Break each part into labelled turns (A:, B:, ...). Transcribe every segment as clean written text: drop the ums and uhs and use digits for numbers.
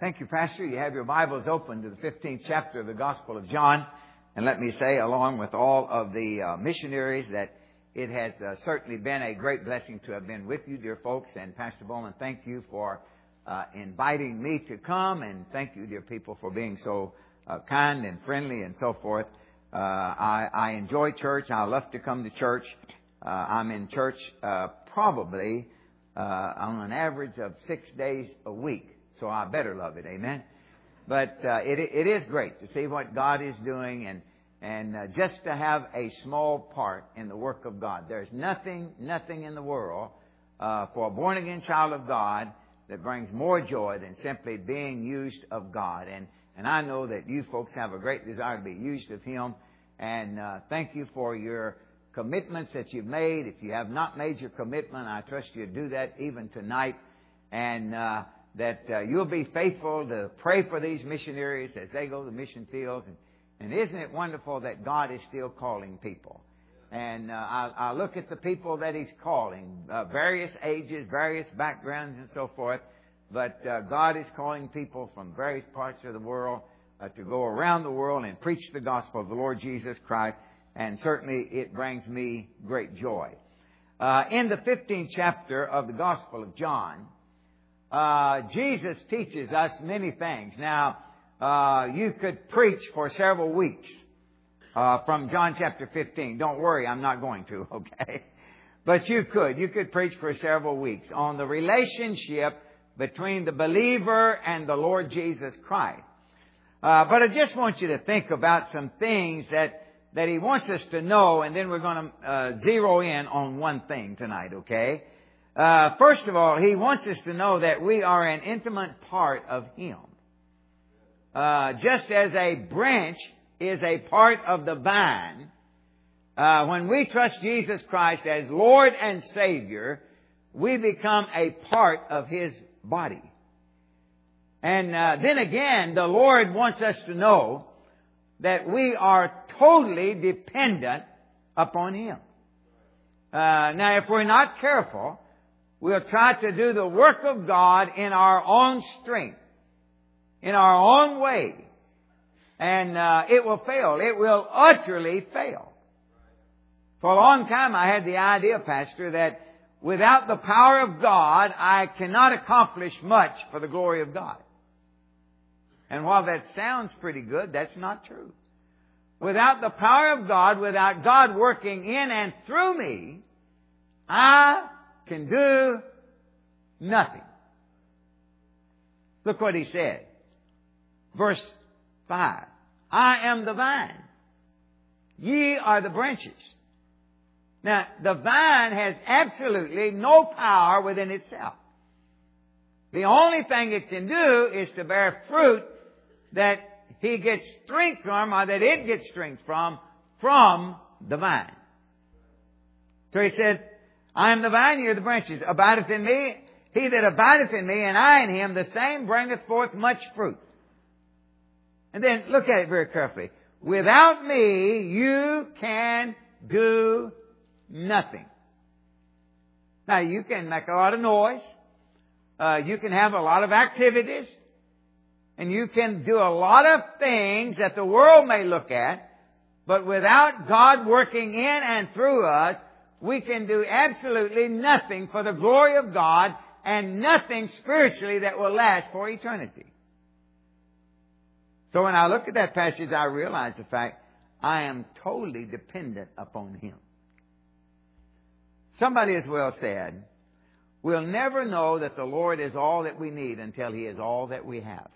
A: Thank you, Pastor. You have your Bibles open to the 15th chapter of the Gospel of John. And let me say, along with all of the missionaries, that it has certainly been a great blessing to have been with you, dear folks. And Pastor Bowman, thank you for inviting me to come. And thank you, dear people, for being so kind and friendly and so forth. I enjoy church. I love to come to church. I'm in church probably on an average of 6 days a week. So I better love it. Amen. But it is great to see what God is doing and just to have a small part in the work of God. There's nothing in the world for a born-again child of God that brings more joy than simply being used of God. And I know that you folks have a great desire to be used of Him. And thank you for your commitments that you've made. If you have not made your commitment, I trust you to do that even tonight. And that you'll be faithful to pray for these missionaries as they go to the mission fields. And isn't it wonderful that God is still calling people? And I look at the people that He's calling, various ages, various backgrounds and so forth. But God is calling people from various parts of the world to go around the world and preach the gospel of the Lord Jesus Christ. And certainly it brings me great joy. In the 15th chapter of the Gospel of John, Jesus teaches us many things. Now, you could preach for several weeks from John chapter 15. Don't worry, I'm not going to, okay? But you could preach for several weeks on the relationship between the believer and the Lord Jesus Christ. But I just want you to think about some things that He wants us to know, and then we're going to zero in on one thing tonight, okay? First of all, He wants us to know that we are an intimate part of Him. Just as a branch is a part of the vine, when we trust Jesus Christ as Lord and Savior, we become a part of His body. And then again, the Lord wants us to know that we are totally dependent upon Him. Now, if we're not careful, we'll try to do the work of God in our own strength, in our own way. And it will fail. It will utterly fail. For a long time I had the idea, Pastor, that without the power of God, I cannot accomplish much for the glory of God. And while that sounds pretty good, that's not true. Without the power of God, without God working in and through me, I can do nothing. Look what He said. Verse 5. I am the vine. Ye are the branches. Now, the vine has absolutely no power within itself. The only thing it can do is to bear fruit that He gets strength from, or that it gets strength from the vine. So He said, I am the vine, ye are the branches. Abideth in me, he that abideth in me, and I in him, the same bringeth forth much fruit. And then look at it very carefully. Without me, you can do nothing. Now, you can make a lot of noise. You can have a lot of activities. And you can do a lot of things that the world may look at. But without God working in and through us, we can do absolutely nothing for the glory of God and nothing spiritually that will last for eternity. So when I look at that passage, I realize the fact I am totally dependent upon Him. Somebody as well said, we'll never know that the Lord is all that we need until He is all that we have.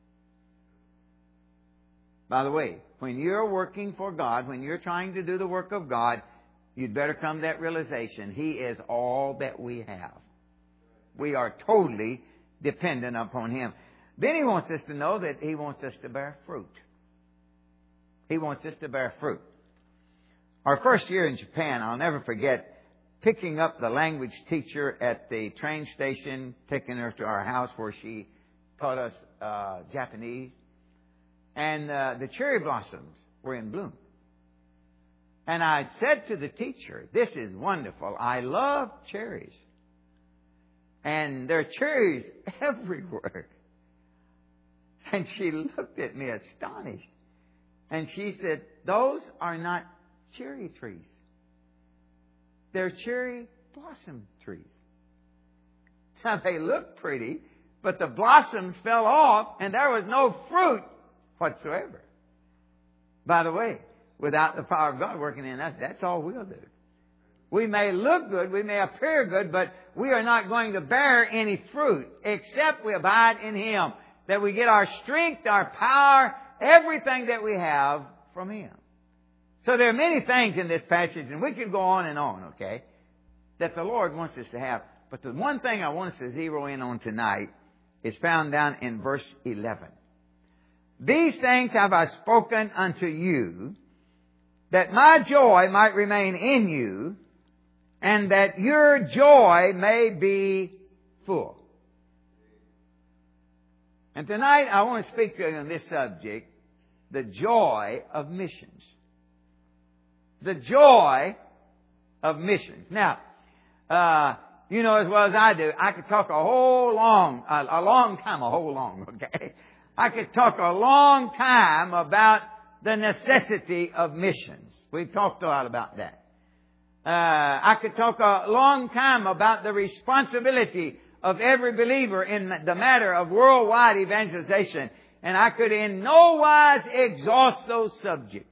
A: By the way, when you're working for God, when you're trying to do the work of God, you'd better come to that realization. He is all that we have. We are totally dependent upon Him. Then He wants us to know that He wants us to bear fruit. He wants us to bear fruit. Our first year in Japan, I'll never forget picking up the language teacher at the train station, taking her to our house where she taught us Japanese. And the cherry blossoms were in bloom. And I said to the teacher, this is wonderful. I love cherries. And there are cherries everywhere. And she looked at me astonished. And she said, those are not cherry trees. They're cherry blossom trees. Now, they look pretty, but the blossoms fell off and there was no fruit whatsoever. By the way, without the power of God working in us, that's all we'll do. We may look good, we may appear good, but we are not going to bear any fruit except we abide in Him. That we get our strength, our power, everything that we have from Him. So there are many things in this passage, and we could go on and on, okay, that the Lord wants us to have. But the one thing I want us to zero in on tonight is found down in verse 11. These things have I spoken unto you, that my joy might remain in you, and that your joy may be full. And tonight I want to speak to you on this subject, the joy of missions. The joy of missions. Now, you know as well as I do, I could talk a long time, okay? I could talk a long time about the necessity of missions. We've talked a lot about that. I could talk a long time about the responsibility of every believer in the matter of worldwide evangelization. And I could in no wise exhaust those subjects.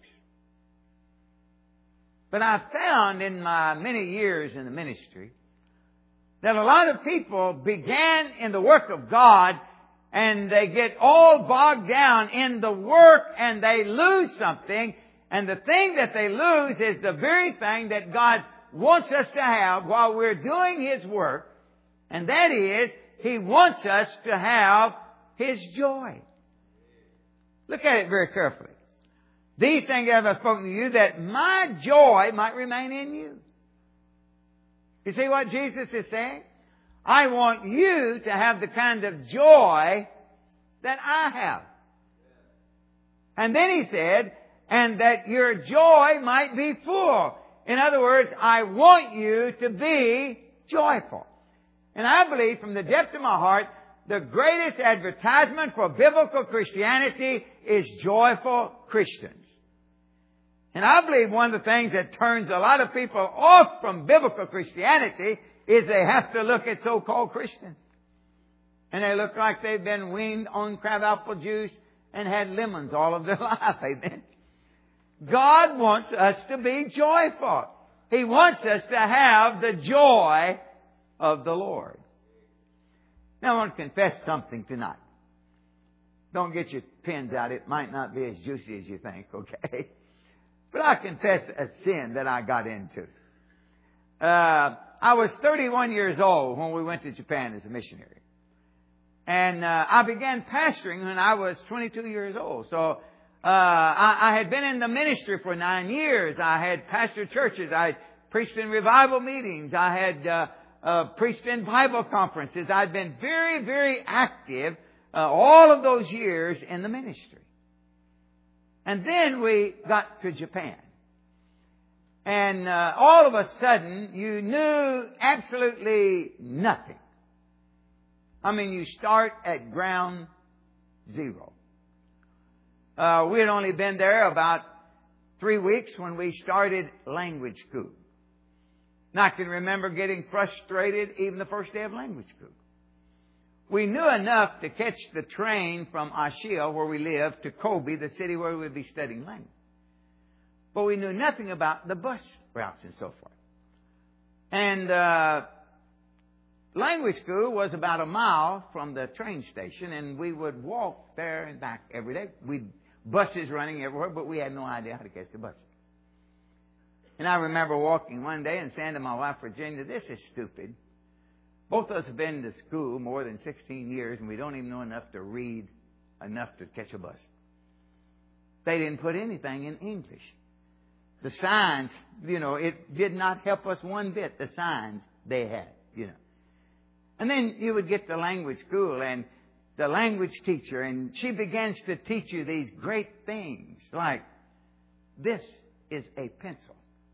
A: But I found in my many years in the ministry that a lot of people began in the work of God and they get all bogged down in the work and they lose something. And the thing that they lose is the very thing that God wants us to have while we're doing His work. And that is, He wants us to have His joy. Look at it very carefully. These things have I spoken to you, that my joy might remain in you. You see what Jesus is saying? I want you to have the kind of joy that I have. And then He said, and that your joy might be full. In other words, I want you to be joyful. And I believe from the depth of my heart, the greatest advertisement for biblical Christianity is joyful Christians. And I believe one of the things that turns a lot of people off from biblical Christianity is they have to look at so-called Christians. And they look like they've been weaned on crabapple juice and had lemons all of their life. Amen. God wants us to be joyful. He wants us to have the joy of the Lord. Now I want to confess something tonight. Don't get your pens out. It might not be as juicy as you think, okay? But I confess a sin that I got into. I was 31 years old when we went to Japan as a missionary. And I began pastoring when I was 22 years old. So I had been in the ministry for 9 years. I had pastored churches. I had preached in revival meetings. I had preached in Bible conferences. I'd been very, very active all of those years in the ministry. And then we got to Japan. And all of a sudden, you knew absolutely nothing. I mean, you start at ground zero. We had only been there about 3 weeks when we started language school. And I can remember getting frustrated even the first day of language school. We knew enough to catch the train from Ashia, where we lived, to Kobe, the city where we would be studying language. But we knew nothing about the bus routes and so forth. And language school was about a mile from the train station, and we would walk there and back every day. Buses running everywhere, but we had no idea how to catch the buses. And I remember walking one day and saying to my wife, Virginia, this is stupid. Both of us have been to school more than 16 years, and we don't even know enough to read enough to catch a bus. They didn't put anything in English. The signs, it did not help us one bit, the signs they had, And then you would get to language school and the language teacher, and she begins to teach you these great things like, this is a pencil.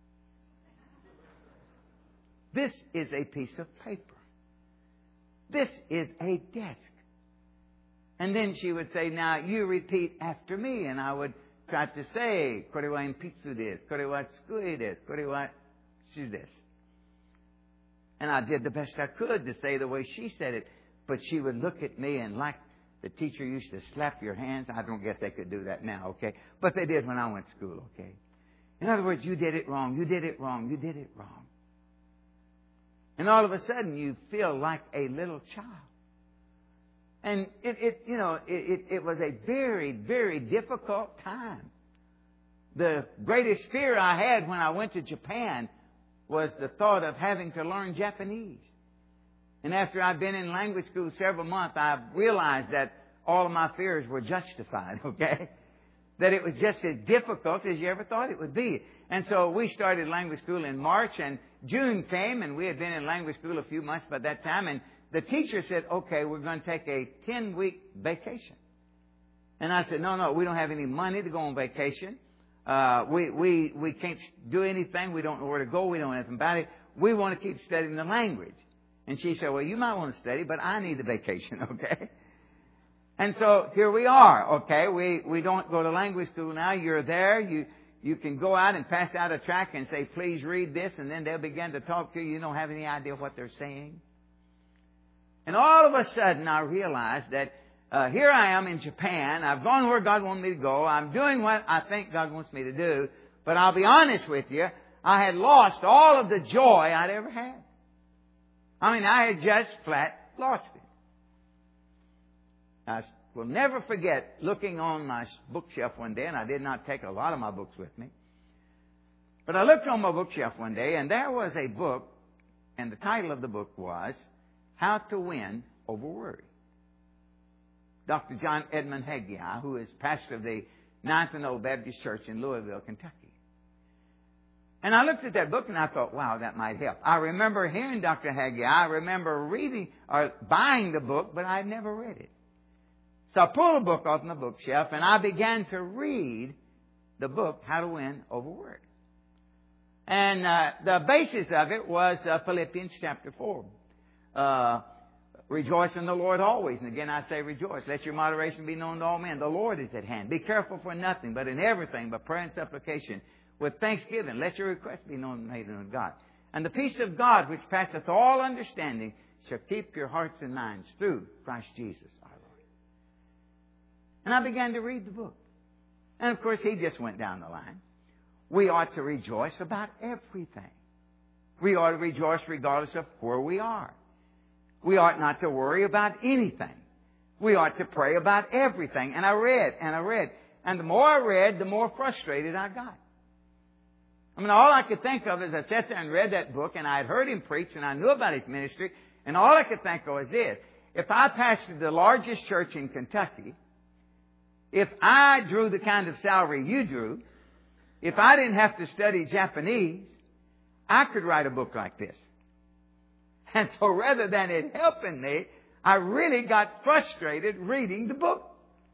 A: This is a piece of paper. This is a desk. And then she would say, now you repeat after me. And I would try to say, Korewa impitsu desu, Korewa tsukui desu, Korewa shu desu. And I did the best I could to say the way she said it. But she would look at me and like the teacher used to slap your hands. I don't guess they could do that now, okay? But they did when I went to school, okay? In other words, you did it wrong, you did it wrong, you did it wrong. And all of a sudden you feel like a little child. And it was a very, very difficult time. The greatest fear I had when I went to Japan was the thought of having to learn Japanese. And after I'd been in language school several months, I realized that all of my fears were justified, okay? That it was just as difficult as you ever thought it would be. And so we started language school in March, and June came, and we had been in language school a few months by that time, and the teacher said, okay, we're going to take a 10-week vacation. And I said, no, we don't have any money to go on vacation. We can't do anything. We don't know where to go. We don't know anything about it. We want to keep studying the language. And she said, well, you might want to study, but I need the vacation, okay? And so here we are, okay? We don't go to language school now. You're there. You can go out and pass out a tract and say, please read this, and then they'll begin to talk to you. You don't have any idea what they're saying. And all of a sudden, I realized that here I am in Japan. I've gone where God wants me to go. I'm doing what I think God wants me to do. But I'll be honest with you, I had lost all of the joy I'd ever had. I mean, I had just flat lost it. I will never forget looking on my bookshelf one day, and I did not take a lot of my books with me. But I looked on my bookshelf one day, and there was a book, and the title of the book was How to Win Over Worry. Dr. John Edmund Haggai, who is pastor of the Ninth and Old Baptist Church in Louisville, Kentucky. And I looked at that book and I thought, wow, that might help. I remember hearing Dr. Haggai. I remember reading or buying the book, but I had never read it. So I pulled a book off my bookshelf and I began to read the book, How to Win Over Worry. And the basis of it was Philippians chapter 4. Rejoice in the Lord always. And again, I say rejoice. Let your moderation be known to all men. The Lord is at hand. Be careful for nothing, but in everything, by prayer and supplication, with thanksgiving, let your requests be known to God. And the peace of God, which passeth all understanding, shall keep your hearts and minds through Christ Jesus our Lord. And I began to read the book. And of course, he just went down the line. We ought to rejoice about everything. We ought to rejoice regardless of where we are. We ought not to worry about anything. We ought to pray about everything. And I read. And the more I read, the more frustrated I got. I mean, all I could think of is I sat there and read that book, and I had heard him preach, and I knew about his ministry, and all I could think of was this. If I pastored the largest church in Kentucky, if I drew the kind of salary you drew, if I didn't have to study Japanese, I could write a book like this. And so rather than it helping me, I really got frustrated reading the book.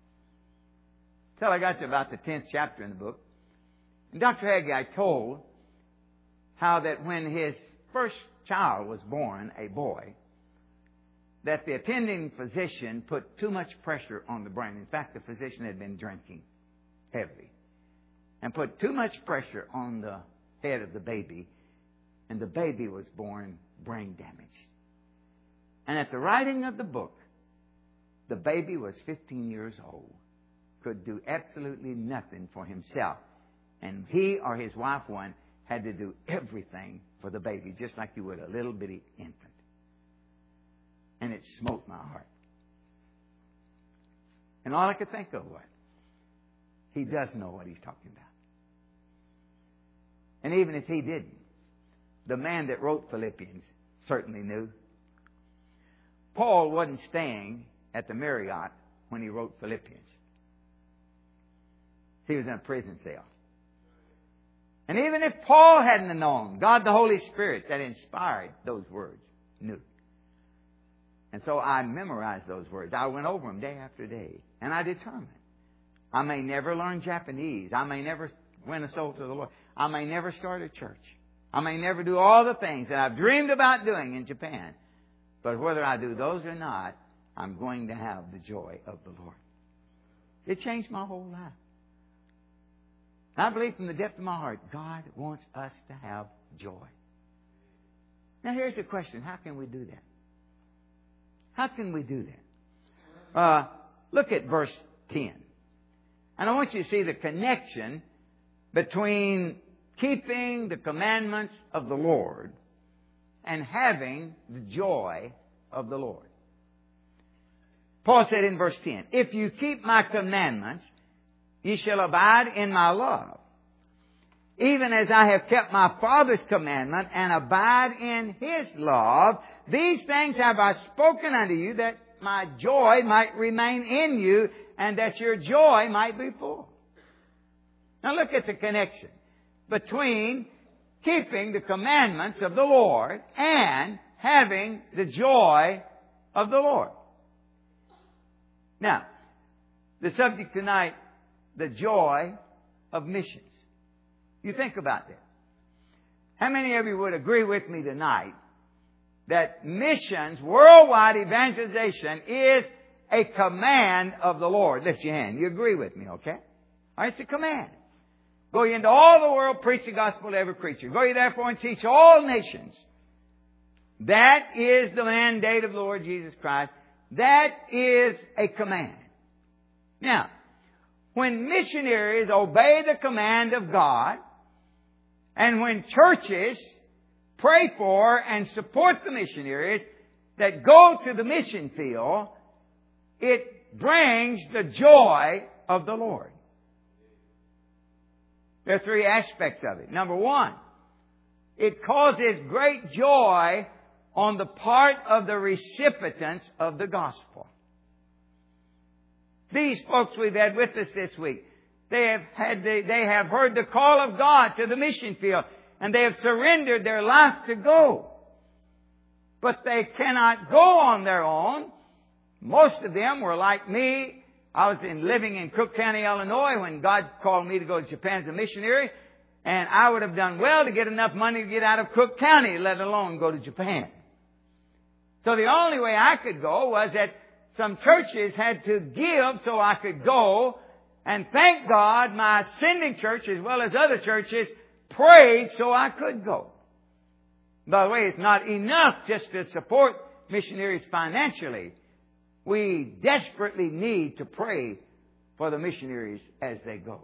A: Till I got to about the 10th chapter in the book. And Dr. Haggai told how that when his first child was born, a boy, that the attending physician put too much pressure on the brain. In fact, the physician had been drinking heavily and put too much pressure on the head of the baby, and the baby was born brain damaged. And at the writing of the book, the baby was 15 years old, could do absolutely nothing for himself. And he or his wife, one, had to do everything for the baby, just like you would a little bitty infant. And it smote my heart. And all I could think of was, he does know what he's talking about. And even if he didn't, the man that wrote Philippians certainly knew. Paul wasn't staying at the Marriott when he wrote Philippians. He was in a prison cell. And even if Paul hadn't known, God the Holy Spirit that inspired those words knew. And so I memorized those words. I went over them day after day. And I determined, I may never learn Japanese. I may never win a soul to the Lord. I may never start a church. I may never do all the things that I've dreamed about doing in Japan. But whether I do those or not, I'm going to have the joy of the Lord. It changed my whole life. I believe from the depth of my heart, God wants us to have joy. Now here's the question. How can we do that? How can we do that? Look at verse 10. And I want you to see the connection between keeping the commandments of the Lord and having the joy of the Lord. Paul said in verse 10, if you keep my commandments, ye shall abide in my love, even as I have kept my Father's commandment and abide in His love. These things have I spoken unto you, that my joy might remain in you, and that your joy might be full. Now look at the connection between keeping the commandments of the Lord and having the joy of the Lord. Now, the subject tonight, the joy of missions. You think about that. How many of you would agree with me tonight that missions, worldwide evangelization, is a command of the Lord? Lift your hand. You agree with me, okay? All right, it's a command. Go ye into all the world, preach the gospel to every creature. Go ye therefore and teach all nations. That is the mandate of the Lord Jesus Christ. That is a command. Now, when missionaries obey the command of God, and when churches pray for and support the missionaries that go to the mission field, it brings the joy of the Lord. There are three aspects of it. Number one, it causes great joy on the part of the recipients of the gospel. These folks we've had with us this week, they have heard the call of God to the mission field, and they have surrendered their life to go. But they cannot go on their own. Most of them were like me. I was living in Cook County, Illinois, when God called me to go to Japan as a missionary, and I would have done well to get enough money to get out of Cook County, let alone go to Japan. So the only way I could go was that some churches had to give so I could go. And thank God my sending church as well as other churches prayed so I could go. By the way, it's not enough just to support missionaries financially. We desperately need to pray for the missionaries as they go.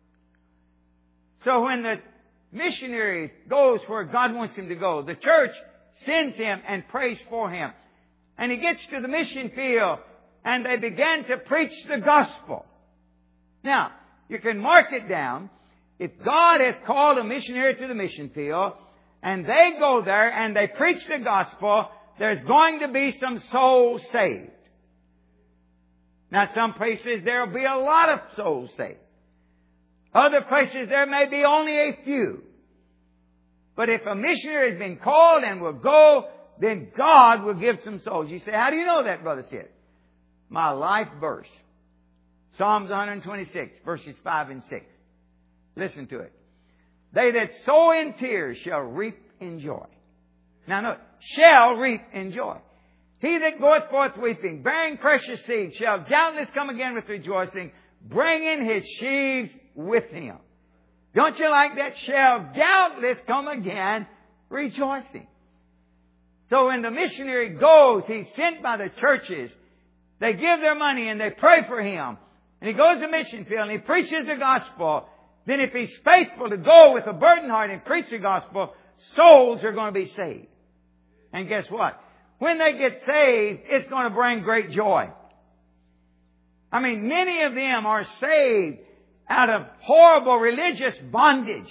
A: So when the missionary goes where God wants him to go, the church sends him and prays for him. And he gets to the mission field and they begin to preach the gospel. Now, you can mark it down. If God has called a missionary to the mission field and they go there and they preach the gospel, there's going to be some souls saved. Now, some places there will be a lot of souls saved. Other places there may be only a few. But if a missionary has been called and will go, then God will give some souls. You say, how do you know that, Brother Sid? My life verse. Psalms 126, verses 5 and 6. Listen to it. They that sow in tears shall reap in joy. Now note, shall reap in joy. He that goeth forth weeping, bearing precious seed, shall doubtless come again with rejoicing, bringing his sheaves with him. Don't you like that? Shall doubtless come again rejoicing. So when the missionary goes, he's sent by the churches. They give their money and they pray for him. And he goes to mission field and he preaches the gospel. Then if he's faithful to go with a burdened heart and preach the gospel, souls are going to be saved. And guess what? When they get saved, it's going to bring great joy. I mean, many of them are saved out of horrible religious bondage.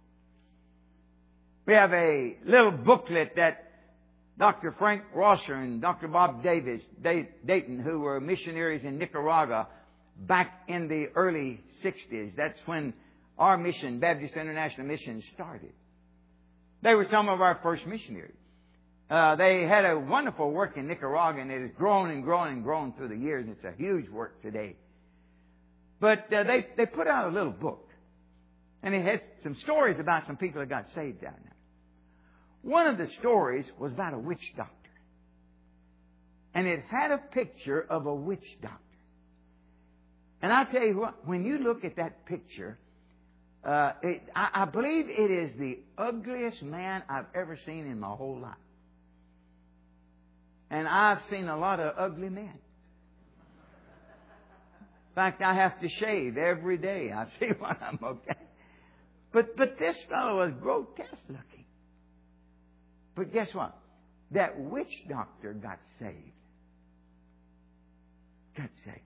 A: We have a little booklet that Dr. Frank Rosser and Dr. Bob Dayton, who were missionaries in Nicaragua back in the early 60s. That's when our mission, Baptist International Mission, started. They were some of our first missionaries. They had a wonderful work in Nicaragua, and it has grown and grown and grown through the years. It's a huge work today. But they put out a little book, and it had some stories about some people that got saved down there. One of the stories was about a witch doctor. And it had a picture of a witch doctor. And I'll tell you what, when you look at that picture, I believe it is the ugliest man I've ever seen in my whole life. And I've seen a lot of ugly men. In fact, I have to shave every day. I see when I'm okay. But this fellow was grotesque looking. But guess what? That witch doctor got saved. Got saved.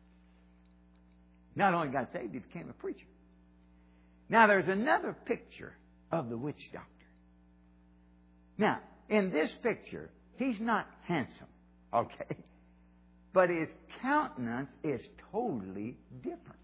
A: Not only got saved, he became a preacher. Now, there's another picture of the witch doctor. Now, in this picture, he's not handsome, okay? But his countenance is totally different.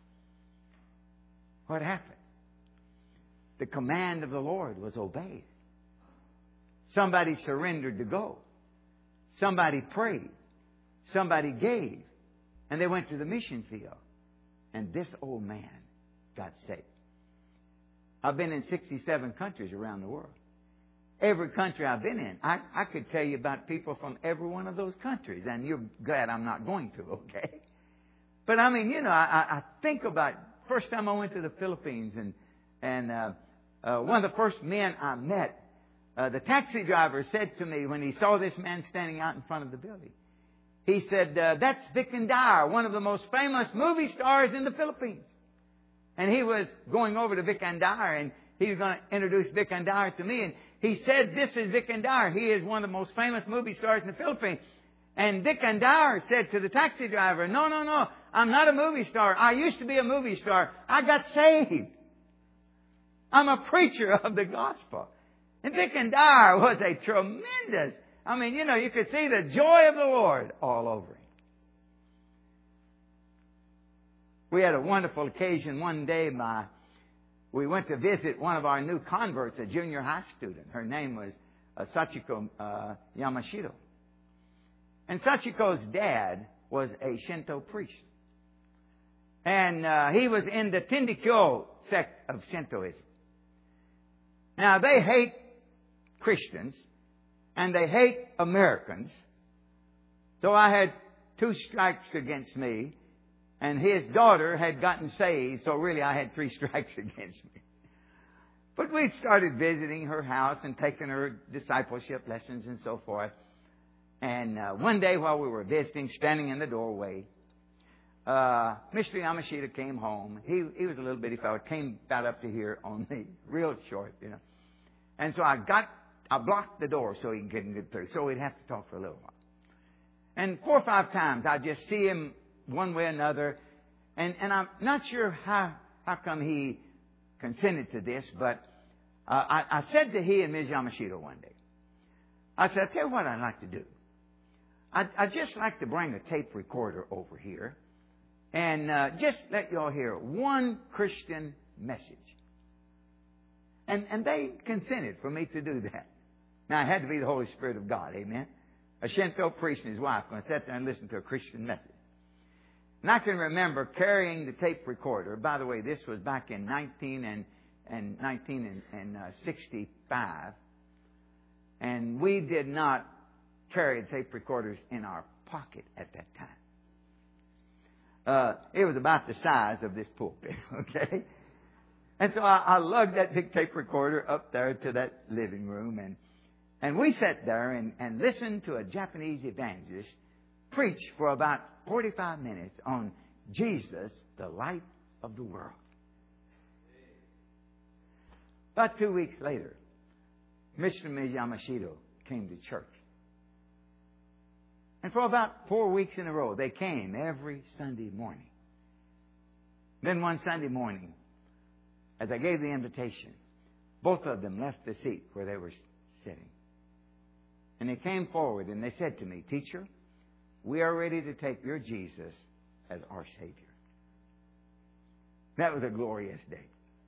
A: What happened? The command of the Lord was obeyed. Somebody surrendered to go. Somebody prayed. Somebody gave. And they went to the mission field. And this old man got saved. I've been in 67 countries around the world. Every country I've been in, I could tell you about people from every one of those countries. And you're glad I'm not going to, okay? But I mean, you know, I think about first time I went to the Philippines and one of the first men I met, the taxi driver said to me when he saw this man standing out in front of the building, he said, that's Vic Dyer, one of the most famous movie stars in the Philippines. And he was going over to Vic Dyer and he was going to introduce Vic Dyer to me. And he said, this is Vic Dyer. He is one of the most famous movie stars in the Philippines. And Vic Dyer said to the taxi driver, no, I'm not a movie star. I used to be a movie star. I got saved. I'm a preacher of the gospel. And Vic Dyer was a tremendous, I mean, you know, you could see the joy of the Lord all over him. We had a wonderful occasion one day. We went to visit one of our new converts, a junior high student. Her name was Sachiko Yamashiro. And Sachiko's dad was a Shinto priest. And he was in the Tendikyo sect of Shintoism. Now, they hate Christians and they hate Americans. So I had 2 strikes against me. And his daughter had gotten saved, so really I had 3 strikes against me. But we started visiting her house and taking her discipleship lessons and so forth. And one day while we were visiting, standing in the doorway, Mr. Yamashita came home. He was a little bitty fellow, came about up to here on me, real short, you know. And so I blocked the door so he couldn't get through. So we'd have to talk for a little while. And 4 or 5 times I'd just see him one way or another. And I'm not sure how come he consented to this, but I said to he and Ms. Yamashita one day, I said, I'll tell you what I'd like to do. I'd just like to bring a tape recorder over here and just let you all hear one Christian message. And they consented for me to do that. Now, it had to be the Holy Spirit of God, amen? A Shinto priest and his wife going to sit there and listen to a Christian message. And I can remember carrying the tape recorder. By the way, this was back in 1965. And we did not carry tape recorders in our pocket at that time. It was about the size of this pulpit, okay? And so I lugged that big tape recorder up there to that living room. And we sat there and listened to a Japanese evangelist preach for about 45 minutes on Jesus, the light of the world. About 2 weeks later, Mr. and Ms. Yamashita came to church. And for about 4 weeks in a row, they came every Sunday morning. Then one Sunday morning, as I gave the invitation, both of them left the seat where they were sitting. And they came forward and they said to me, Teacher, we are ready to take your Jesus as our Savior. That was a glorious day.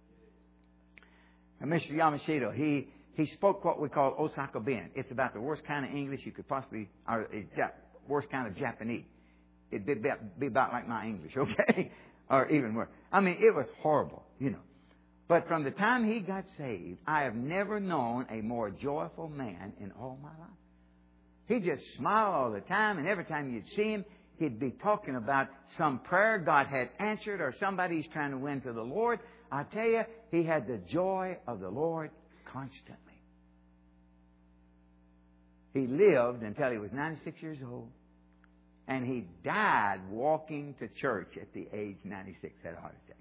A: And Mr. Yamashita, he spoke what we call Osaka Ben. It's about the worst kind of English you could possibly, or worst kind of Japanese. It'd be about like my English, okay? Or even worse. I mean, it was horrible, you know. But from the time he got saved, I have never known a more joyful man in all my life. He just smiled all the time, and every time you'd see him, he'd be talking about some prayer God had answered or somebody he's trying to win to the Lord. I tell you, he had the joy of the Lord constantly. He lived until he was 96 years old. And he died walking to church at the age 96, had a heart attack.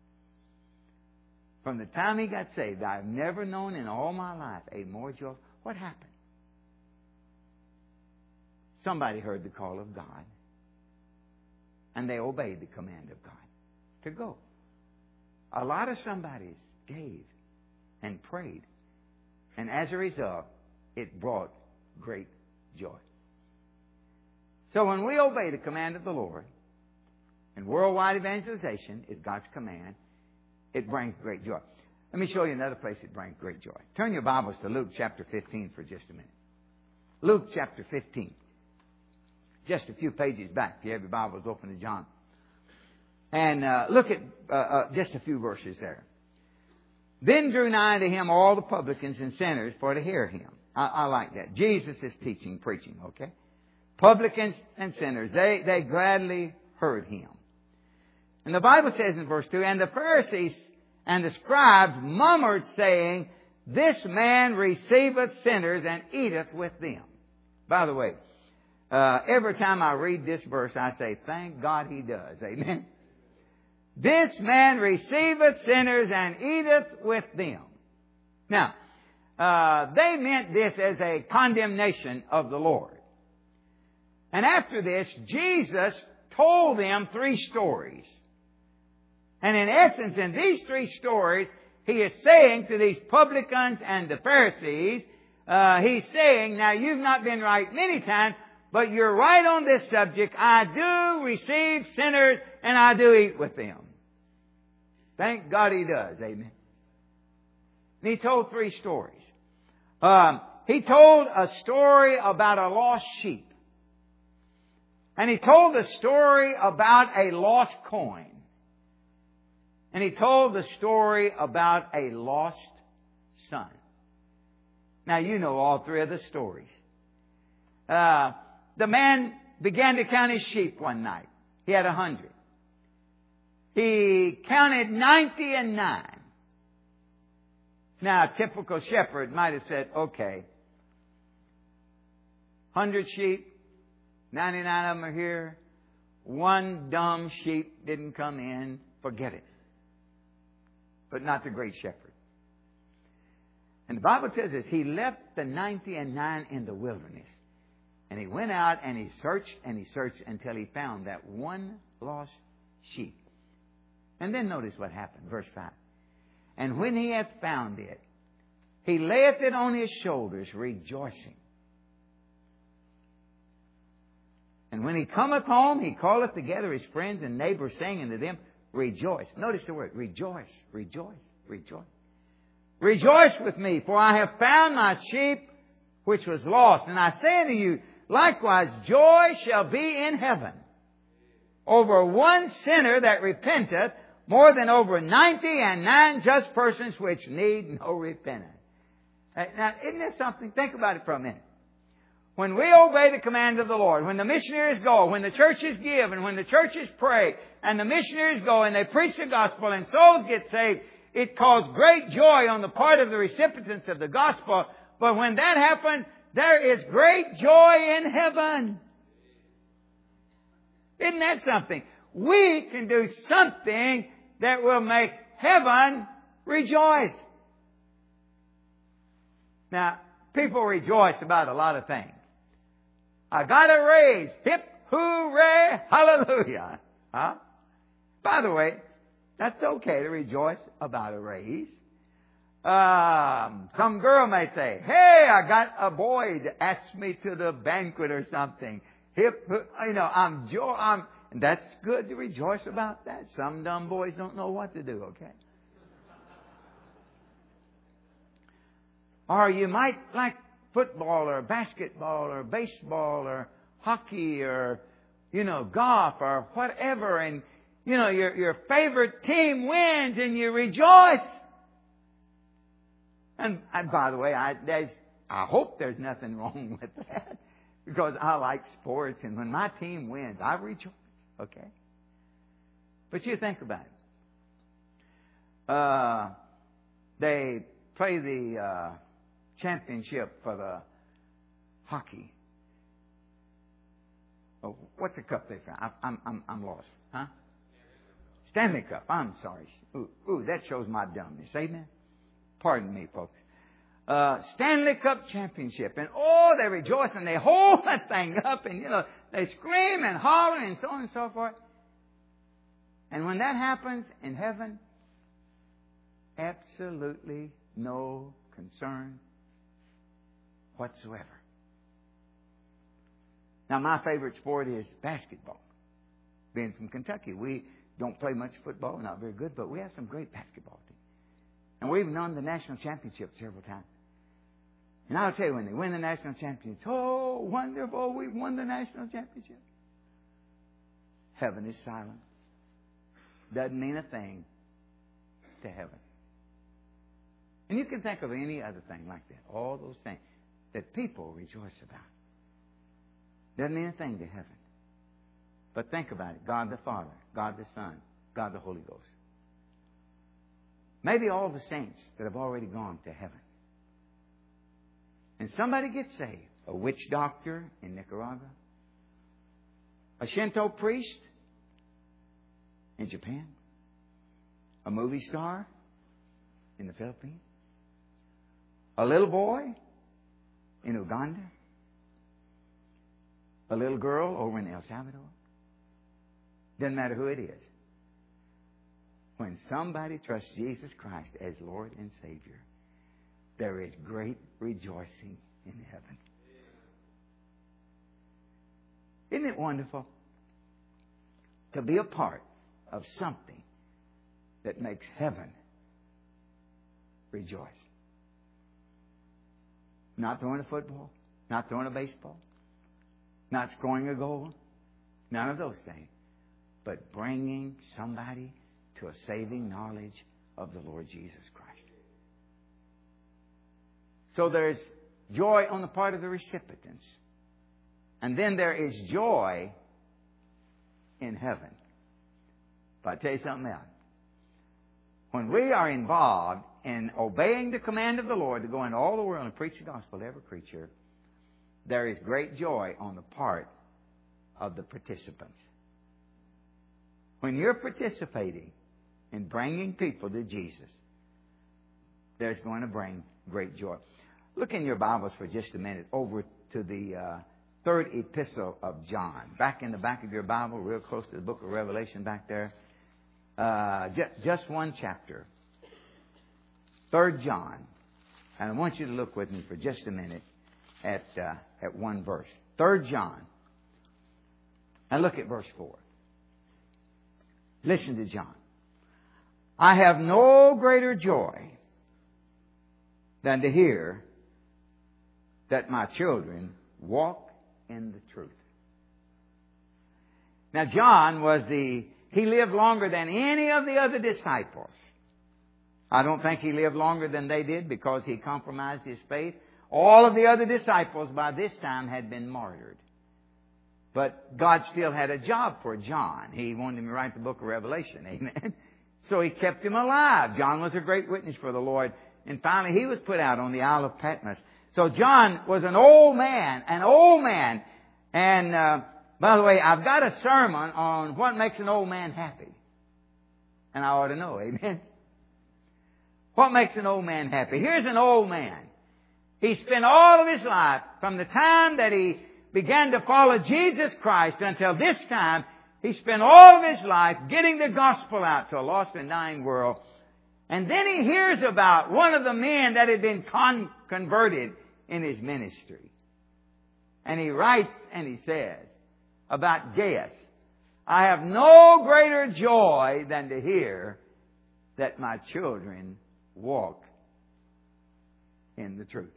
A: From the time he got saved, I've never known in all my life a more joyful. What happened? Somebody heard the call of God. And they obeyed the command of God to go. A lot of somebodies gave and prayed. And as a result, it brought great joy. So when we obey the command of the Lord, and worldwide evangelization is God's command, it brings great joy. Let me show you another place it brings great joy. Turn your Bibles to Luke chapter 15 for just a minute. Luke chapter 15. Just a few pages back, if you have your Bibles open to John. And look at just a few verses there. Then drew nigh to him all the publicans and sinners for to hear him. I like that. Jesus is teaching, preaching, okay? Publicans and sinners, they gladly heard him. And the Bible says in verse 2, and the Pharisees and the scribes murmured, saying, this man receiveth sinners and eateth with them. By the way, every time I read this verse, I say, thank God he does. Amen. This man receiveth sinners and eateth with them. Now, they meant this as a condemnation of the Lord. And after this, Jesus told them 3 stories. And in essence, in these 3 stories, he is saying to these publicans and the Pharisees, he's saying, now you've not been right many times, but you're right on this subject. I do receive sinners and I do eat with them. Thank God he does. Amen. And he told 3 stories. He told a story about a lost sheep. And he told the story about a lost coin. And he told the story about a lost son. Now you know all 3 of the stories. The man began to count his sheep one night. He had 100. He counted 90 and 9. Now a typical shepherd might have said, okay, 100 sheep, 99 of them are here. 1 dumb sheep didn't come in. Forget it. But not the great shepherd. And the Bible says this. He left the 90 and 9 in the wilderness. And he went out and he searched until he found that 1 lost sheep. And then notice what happened. Verse 5. And when he hath found it, he layeth it on his shoulders, rejoicing. And when he cometh home, he calleth together his friends and neighbors, saying unto them, rejoice. Notice the word, rejoice, rejoice, rejoice. Rejoice with me, for I have found my sheep which was lost. And I say unto you, likewise, joy shall be in heaven over 1 sinner that repenteth, more than over 90 and 9 just persons which need no repentance. Now, isn't that something? Think about it for a minute. When we obey the command of the Lord, when the missionaries go, when the churches give, and when the churches pray, and the missionaries go and they preach the gospel and souls get saved, it caused great joy on the part of the recipients of the gospel. But when that happens, there is great joy in heaven. Isn't that something? We can do something that will make heaven rejoice. Now, people rejoice about a lot of things. I got a raise. Hip, hooray, hallelujah. Huh? By the way, that's okay to rejoice about a raise. Some girl may say, hey, I got a boy to ask me to the banquet or something. Hip, and that's good to rejoice about that. Some dumb boys don't know what to do, okay? Or you might like football or basketball or baseball or hockey or, golf or whatever. And, your favorite team wins and you rejoice. And by the way, I hope there's nothing wrong with that. because I like sports, and when my team wins, I rejoice. Okay? But you think about it. They play the championship for the hockey. Oh, what's the cup they play? I'm lost. Huh? Stanley Cup. I'm sorry. Ooh, that shows my dumbness. Amen? Pardon me, folks. Stanley Cup Championship. And they rejoice and they hold that thing up and, they scream and holler and so on and so forth. And when that happens in heaven, absolutely no concern whatsoever. Now, my favorite sport is basketball. Being from Kentucky, we don't play much football, not very good, but we have some great basketball teams. And we've won the national championship several times. And I'll tell you, when they win the national championship, oh, wonderful, we've won the national championship. Heaven is silent. Doesn't mean a thing to heaven. And you can think of any other thing like that. All those things that people rejoice about. Doesn't mean a thing to heaven. But think about it. God the Father, God the Son, God the Holy Ghost. Maybe all the saints that have already gone to heaven. And somebody gets saved. A witch doctor in Nicaragua. A Shinto priest in Japan. A movie star in the Philippines. A little boy in Uganda. A little girl over in El Salvador. Doesn't matter who it is. When somebody trusts Jesus Christ as Lord and Savior, there is great rejoicing in heaven. Isn't it wonderful to be a part of something that makes heaven rejoice? Not throwing a football, not throwing a baseball, not scoring a goal, none of those things, but bringing somebody to a saving knowledge of the Lord Jesus Christ. So there's joy on the part of the recipients. And then there is joy in heaven. But I'll tell you something else. When we are involved in obeying the command of the Lord to go into all the world and preach the gospel to every creature, there is great joy on the part of the participants. When you're participating in bringing people to Jesus, there's going to bring great joy. Look in your Bibles for just a minute over to the third epistle of John. Back in the back of your Bible, real close to the book of Revelation back there. Just one chapter. 3rd John. And I want you to look with me for just a minute at one verse. 3rd John. And look at verse 4. Listen to John. I have no greater joy than to hear that my children walk in the truth. Now, John he lived longer than any of the other disciples. I don't think he lived longer than they did because he compromised his faith. All of the other disciples by this time had been martyred. But God still had a job for John. He wanted him to write the book of Revelation. Amen. So he kept him alive. John was a great witness for the Lord. And finally he was put out on the Isle of Patmos. So John was an old man. And by the way, I've got a sermon on what makes an old man happy. And I ought to know. Amen. What makes an old man happy? Here's an old man. He spent all of his life, from the time that he began to follow Jesus Christ until this time, he spent all of his life getting the gospel out to a lost and dying world. And then he hears about one of the men that had been converted in his ministry. And he writes and he says about Gaius, I have no greater joy than to hear that my children walk in the truth.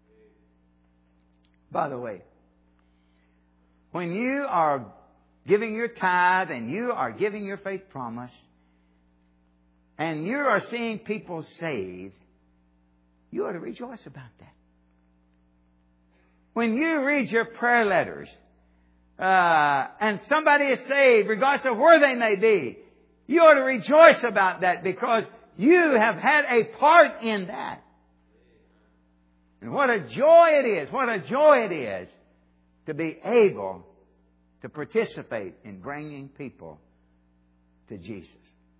A: By the way, when you are giving your tithe and you are giving your faith promise and you are seeing people saved, you ought to rejoice about that. when you read your prayer letters, and somebody is saved, regardless of where they may be, you ought to rejoice about that because you have had a part in that. And what a joy it is, what a joy it is to be able to participate in bringing people to Jesus.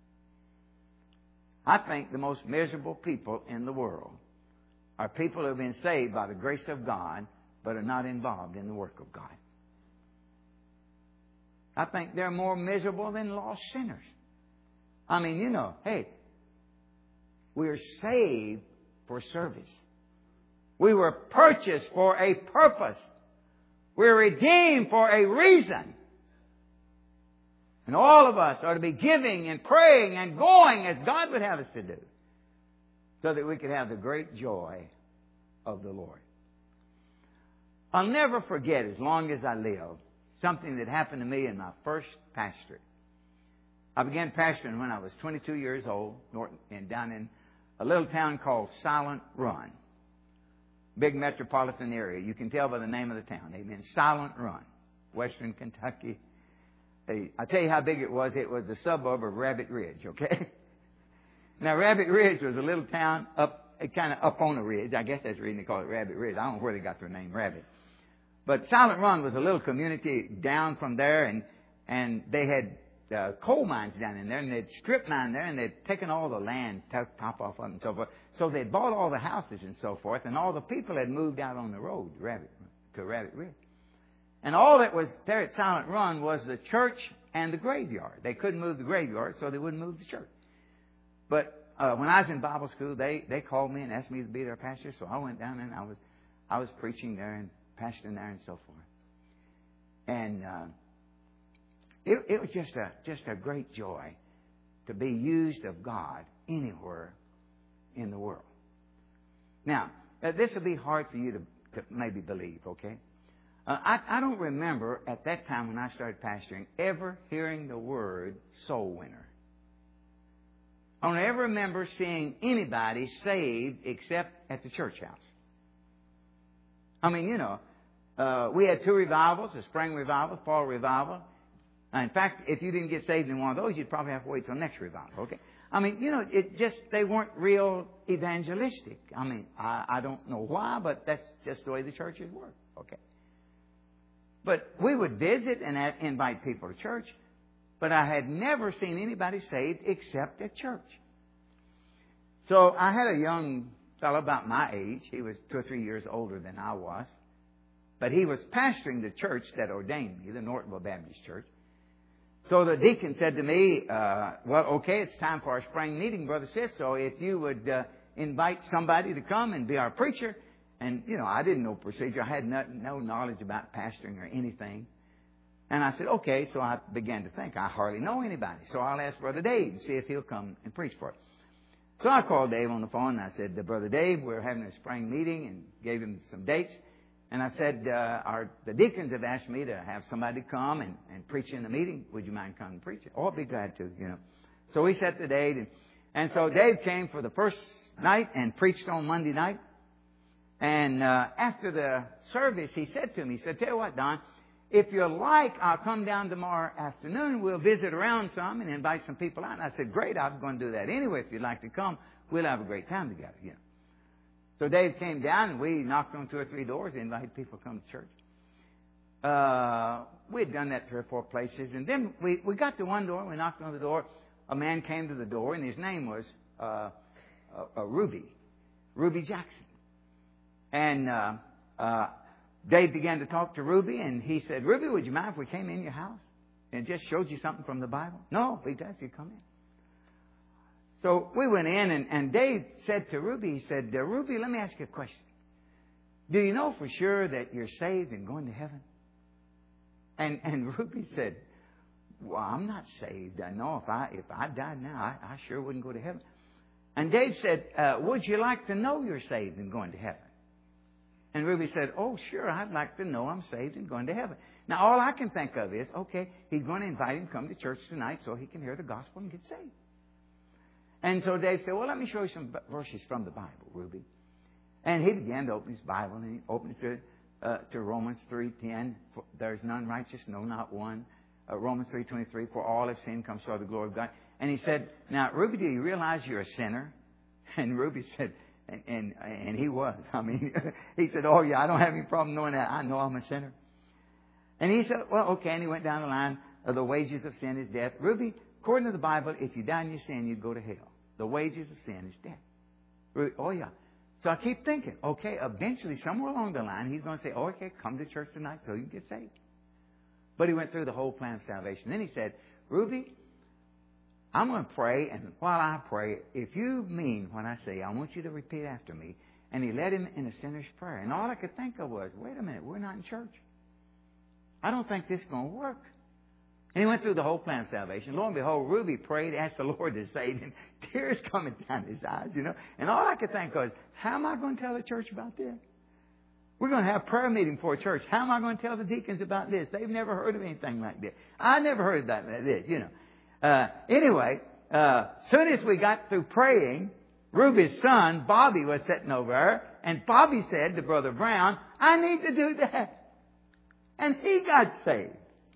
A: I think the most miserable people in the world are people who have been saved by the grace of God but are not involved in the work of God. I think they're more miserable than lost sinners. I mean, you know, hey, we are saved for service. We were purchased for a purpose. We're redeemed for a reason. And all of us are to be giving and praying and going as God would have us to do, so that we could have the great joy of the Lord. I'll never forget, as long as I live, something that happened to me in my first pastorate. I began pastoring when I was 22 years old, down in a little town called Silent Run. Big metropolitan area. You can tell by the name of the town. They mean Silent Run, Western Kentucky. I'll tell you how big it was. It was the suburb of Rabbit Ridge, okay? Now, Rabbit Ridge was a little town kind of up on a ridge. I guess that's the reason they call it Rabbit Ridge. I don't know where they got their name, Rabbit. But Silent Run was a little community down from there, and they had coal mines down in there, and they'd strip mine there, and they'd taken all the land, top off of it and so forth. So they'd bought all the houses and so forth, and all the people had moved out on the road to Rabbit Ridge. And all that was there at Silent Run was the church and the graveyard. They couldn't move the graveyard, so they wouldn't move the church. But when I was in Bible school, they called me and asked me to be their pastor, so I went down and I was preaching there and pastoring there and so forth. And it was just a great joy to be used of God anywhere in the world. Now, this will be hard for you to maybe believe, okay? I don't remember at that time when I started pastoring ever hearing the word soul winner. I don't ever remember seeing anybody saved except at the church house. I mean, you know, we had 2 revivals, a spring revival, fall revival. In fact, if you didn't get saved in one of those, you'd probably have to wait till next revival, okay? I mean, you know, they weren't real evangelistic. I mean, I don't know why, but that's just the way the churches work, okay? But we would visit and invite people to church, but I had never seen anybody saved except at church. So I had a young fellow about my age. He was 2 or 3 years older than I was. But he was pastoring the church that ordained me, the Nortonville Baptist Church. So the deacon said to me, well, okay, it's time for our spring meeting, Brother Sis. So if you would invite somebody to come and be our preacher. And, you know, I didn't know procedure. I had no knowledge about pastoring or anything. And I said, okay. So I began to think, I hardly know anybody. So I'll ask Brother Dave and see if he'll come and preach for us. So I called Dave on the phone and I said, Brother Dave, we're having a spring meeting, and gave him some dates. And I said, the deacons have asked me to have somebody come and preach in the meeting. Would you mind coming and preach? Oh, I'll be glad to, you know. So we set the date. And so Dave came for the first night and preached on Monday night. And after the service, he said to me, he said, tell you what, Don, if you like, I'll come down tomorrow afternoon. We'll visit around some and invite some people out. And I said, great, I'm going to do that anyway. If you'd like to come, we'll have a great time together. You know. So Dave came down and we knocked on 2 or 3 doors and invited people to come to church. We had done that 3 or 4 places. And then we got to one door. We knocked on the door. A man came to the door, and his name was Ruby Jackson. And Dave began to talk to Ruby, and he said, Ruby, would you mind if we came in your house and just showed you something from the Bible? No, be glad if you come in. So we went in, and Dave said to Ruby, he said, Ruby, let me ask you a question. Do you know for sure that you're saved and going to heaven? And Ruby said, well, I'm not saved. I know if I died now, I sure wouldn't go to heaven. And Dave said, would you like to know you're saved and going to heaven? And Ruby said, oh, sure, I'd like to know I'm saved and going to heaven. Now, all I can think of is, okay, he's going to invite him to come to church tonight so he can hear the gospel and get saved. And so Dave said, well, let me show you some verses from the Bible, Ruby. And he began to open his Bible, and he opened it to to Romans 3:10. There's none righteous, no, not one. Romans 3:23, for all have sinned, come short of the glory of God. And he said, now, Ruby, do you realize you're a sinner? And Ruby said, and he was. I mean, he said, oh, yeah, I don't have any problem knowing that. I know I'm a sinner. And he said, well, okay. And he went down the line. The wages of sin is death. Ruby, according to the Bible, if you die in your sin, you'd go to hell. The wages of sin is death. Ruby, oh, yeah. So I keep thinking, okay, eventually, somewhere along the line, he's going to say, oh, okay, come to church tonight so you can get saved. But he went through the whole plan of salvation. Then he said, Ruby, I'm going to pray, and while I pray, if you mean what I say, I want you to repeat after me. And he led him in a sinner's prayer. And all I could think of was, wait a minute, we're not in church. I don't think this is going to work. And he went through the whole plan of salvation. Lo and behold, Ruby prayed, asked the Lord to save him. Tears coming down his eyes, you know. And all I could think was, how am I going to tell the church about this? We're going to have a prayer meeting for a church. How am I going to tell the deacons about this? They've never heard of anything like this. I never heard of this, you know. Anyway, soon as we got through praying, Ruby's son, Bobby, was sitting over her. And Bobby said to Brother Brown, I need to do that. And he got saved.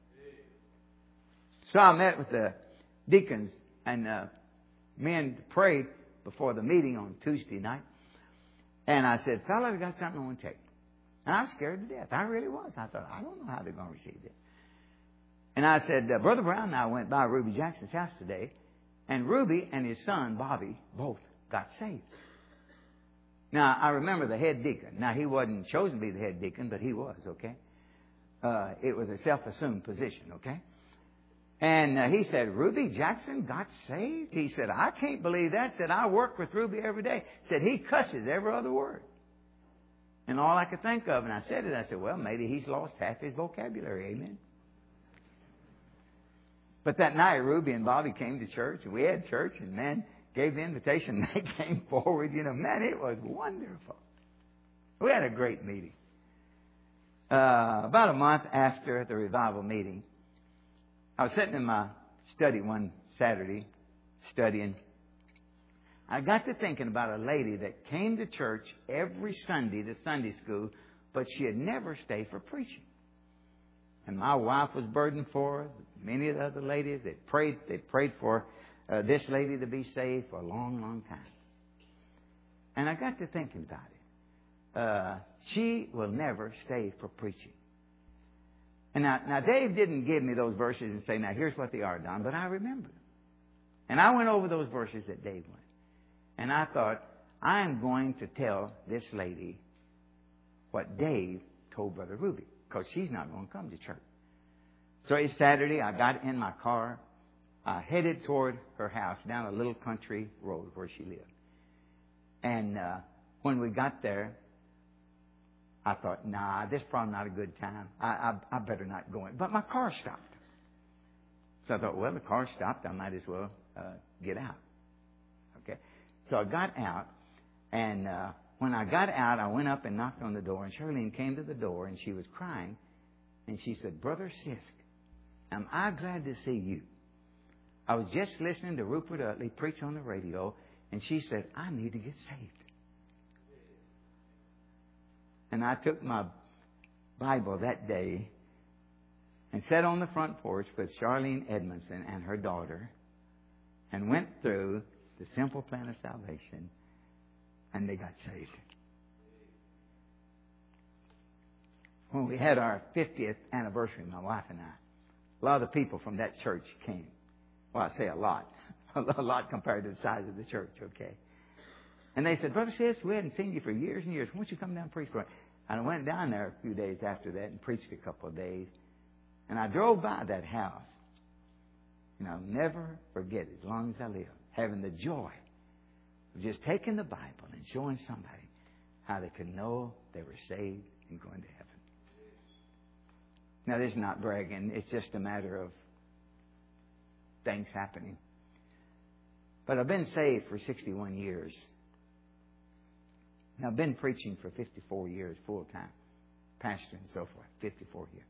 A: So I met with the deacons and men to pray before the meeting on Tuesday night. And I said, fellas, I've got something I want to tell you. And I was scared to death. I really was. I thought, I don't know how they're going to receive this. And I said, Brother Brown and I went by Ruby Jackson's house today. And Ruby and his son, Bobby, both got saved. Now, I remember the head deacon. Now, he wasn't chosen to be the head deacon, but he was, okay? It was a self-assumed position, okay? And he said, Ruby Jackson got saved? He said, I can't believe that. Said, I work with Ruby every day. Said, he cusses every other word. And all I could think of, and I said it, I said, well, maybe he's lost half his vocabulary, amen? But that night, Ruby and Bobby came to church, and we had church, and man, gave the invitation. They came forward, you know, man, it was wonderful. We had a great meeting. About a month after the revival meeting, I was sitting in my study one Saturday, studying. I got to thinking about a lady that came to church every Sunday to Sunday school, but she had never stayed for preaching. And my wife was burdened for her. Many of the other ladies, they prayed for this lady to be saved for a long, long time. And I got to thinking about it. She will never stay for preaching. And now Dave didn't give me those verses and say, now here's what they are, Don, but I remember them. And I went over those verses that Dave went. And I thought, I'm going to tell this lady what Dave told Brother Ruby, because she's not going to come to church. So it's Saturday. I got in my car. I headed toward her house down a little country road where she lived. And when we got there, I thought, nah, this is probably not a good time. I better not go in. But my car stopped. So I thought, well, the car stopped. I might as well get out. Okay. So I got out. And when I got out, I went up and knocked on the door. And Charlene came to the door, and she was crying. And she said, Brother Sisk, am I glad to see you? I was just listening to Rupert Utley preach on the radio. And she said, I need to get saved. And I took my Bible that day and sat on the front porch with Charlene Edmondson and her daughter and went through the simple plan of salvation, and they got saved. When we had our 50th anniversary, my wife and I, a lot of the people from that church came. Well, I say a lot. A lot compared to the size of the church, okay? And they said, Brother Sis, we hadn't seen you for years and years. Why don't you come down and preach for us? And I went down there a few days after that and preached a couple of days. And I drove by that house. And I'll never forget it as long as I live, having the joy of just taking the Bible and showing somebody how they could know they were saved and going to heaven. Now, this is not bragging. It's just a matter of things happening. But I've been saved for 61 years. And I've been preaching for 54 years full time. Pastor and so forth. 54 years.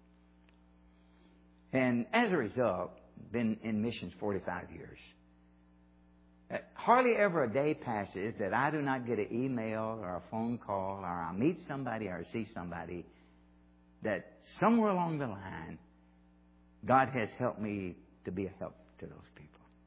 A: And as a result, been in missions 45 years. Hardly ever a day passes that I do not get an email or a phone call or I meet somebody or see somebody that somewhere along the line, God has helped me to be a help to those people.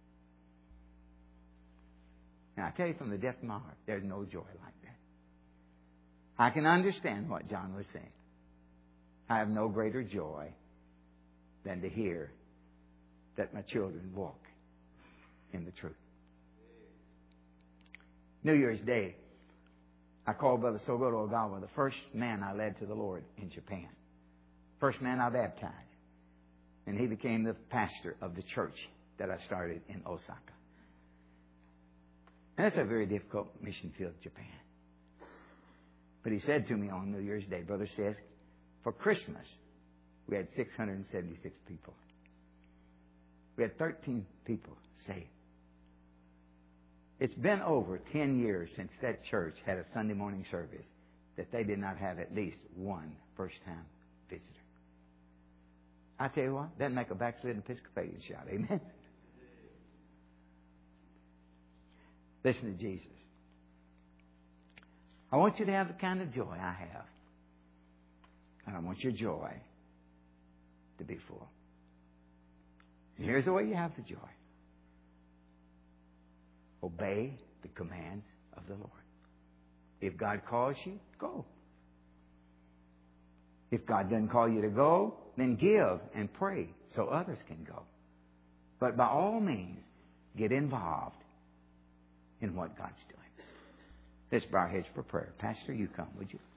A: And I tell you from the depth of my heart, there's no joy like that. I can understand what John was saying. I have no greater joy than to hear that my children walk in the truth. New Year's Day, I called Brother Sogoto Ogawa the first man I led to the Lord in Japan. First man I baptized. And he became the pastor of the church that I started in Osaka. And that's a very difficult mission field, Japan. But he said to me on New Year's Day, Brother says, for Christmas, we had 676 people. We had 13 people saved. It's been over 10 years since that church had a Sunday morning service that they did not have at least one first-time visitor. I tell you what, that'd make a backslidden Episcopalian shout. Amen? Listen to Jesus. I want you to have the kind of joy I have. And I want your joy to be full. And here's the way you have the joy. Obey the commands of the Lord. If God calls you, go. If God doesn't call you to go, then give and pray so others can go. But by all means, get involved in what God's doing. Let's bow our heads for prayer. Pastor, you come, would you?